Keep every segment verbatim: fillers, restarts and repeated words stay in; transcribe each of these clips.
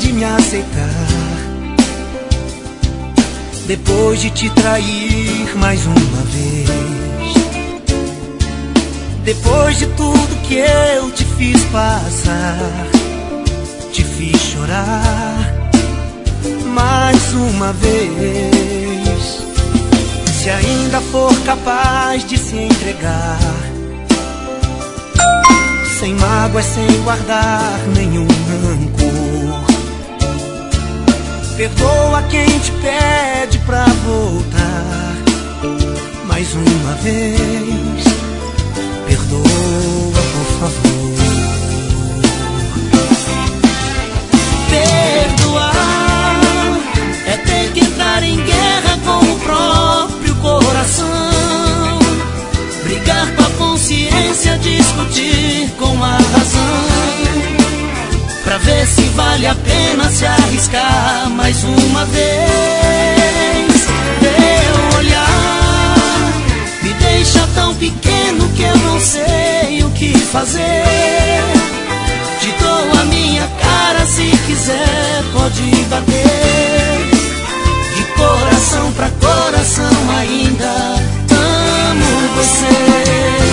de me aceitar, depois de te trair mais uma vez, depois de tudo que eu te fiz passar, te fiz chorar mais uma vez. Se ainda for capaz de se entregar, sem mágoas, sem guardar nenhum rancor, perdoa quem te pede pra voltar mais uma vez. Perdoa, por favor. Perdoar é ter que entrar em guerra com o próprio coração, brigar com a consciência, discutir com a razão, pra ver se vale a pena se arriscar mais uma vez. Teu olhar me deixa tão pequeno que eu não sei o que fazer. Te dou a minha cara, se quiser pode bater. De coração pra coração ainda amo você.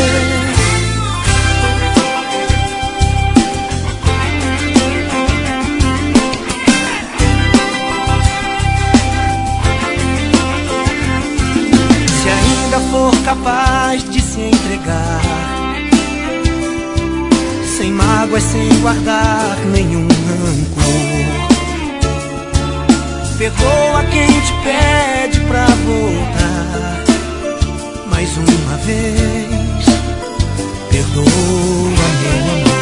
For capaz de se entregar, sem mágoas, sem guardar nenhum rancor, perdoa quem te pede pra voltar mais uma vez. Perdoa, meu amor.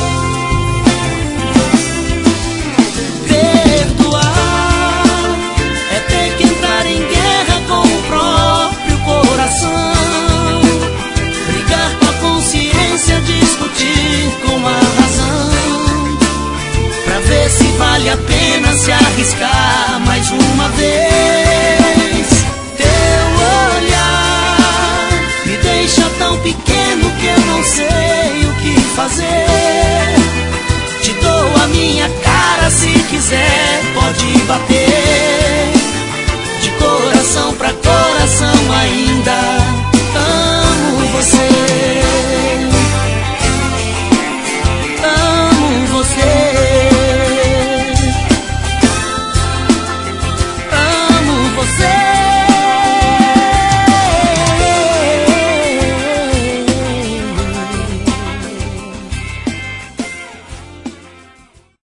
Perdoar é ter que entrar em guerra com o próprio coração, brigar com a consciência, discutir com a razão, pra ver se vale a pena se arriscar mais uma vez. Teu olhar me deixa tão pequeno que eu não sei o que fazer. Te dou a minha cara, se quiser pode bater.